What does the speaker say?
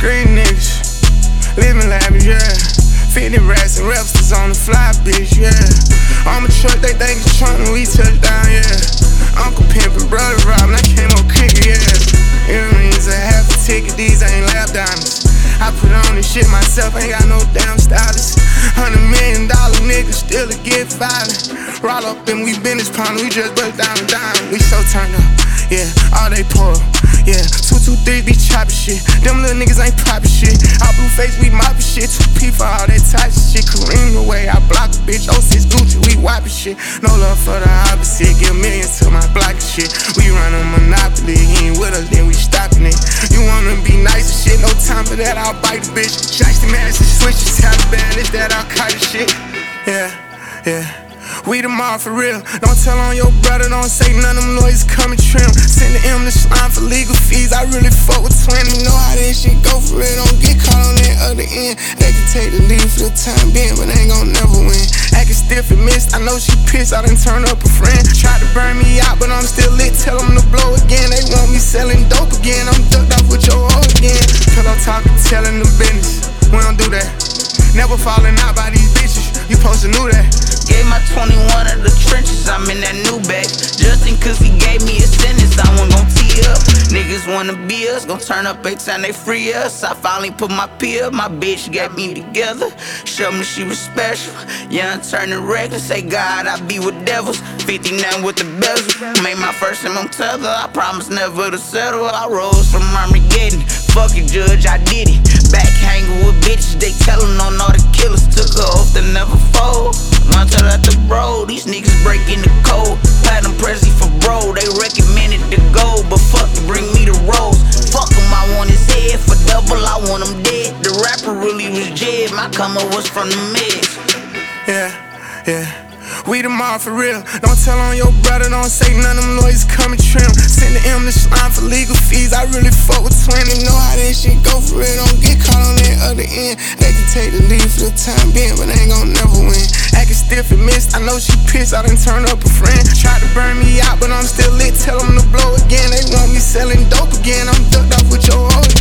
Street niggas, living lavish, yeah. 50 rats and repsters on the fly, bitch, yeah. On my truck, they think it's trunk when we touch down, yeah. Uncle pimpin', brother robbin', I came up kickin', yeah. Earrings, a half a ticket, these ain't lap diamonds. I put on this shit myself, ain't got no damn stylist. $100 million niggas still to get violent. Roll up and we business partner, we just bust down the dime. We so turned up, yeah, all they pour. Yeah, 223 be choppin' shit. Them little niggas ain't poppin' shit. All blue face, we moppin' shit. 2P for all that type of shit. Kareem away, I block a bitch. 06 Gucci, we wipin' shit. No love for the opposite. Give millions to my block and shit. We run a monopoly. He ain't with us, then we stoppin' it. You wanna be nice and shit. No time for that, I'll bite the bitch. Shiesty masses, switches, Taliban. It's that Al-Qaeda shit. Yeah, yeah. We the mob for real. Don't tell on your brother, don't say none of them lawyers coming trim. Send the M to slime for legal fees. I really fuck with 20. You know how that shit go for real. Don't get caught on that other end. They can take the lead for the time being, but they ain't gon' never win. Acting stiff and missed. I know she pissed. I done turn up a friend. Tried to burn me out, but I'm still lit. Tell them to blow again. They want me selling dope again. I'm ducked off with your hoe again. Pillow talking, telling the business. We don't do that. Never falling out by these bitches. You supposed to know that. Gave my 21 of the trenches, I'm in that new bag. Justin, cause he gave me a sentence, I wasn't gon' tee up. Niggas wanna be us, gon' turn up every time they free us. I finally put my P up, my bitch got me together. Showed me she was special, young turning reckless. Say God, I be with devils, 59 with the bezel. Made my first M on tether, I promise never to settle. I rose from Armageddon, fuck it judge, I did it. Back hanging with bitches, they tellin' on all the killers. Took her oath to never fold. One tell at the bro, these niggas breaking the code. Platinum Prezi for bro, they recommended to go. But fuck it, bring me the rolls. Fuck him, I want his head. For double, I want him dead. The rapper really was Jed, my come up was from the mix. Yeah, yeah. We the mob for real. Don't tell on your brother, don't say none of them lawyers coming trim. Send the M to slime for legal fees. I really fuck with 20. Know how that shit go for real. Don't get caught on that other end. They can take the lead for the time being, but they ain't gon' never win. Acting stiff and missed. I know she pissed. I done turn up a friend. Tried to burn me out, but I'm still lit. Tell them to blow again. They want me selling dope again. I'm ducked off with your hoe.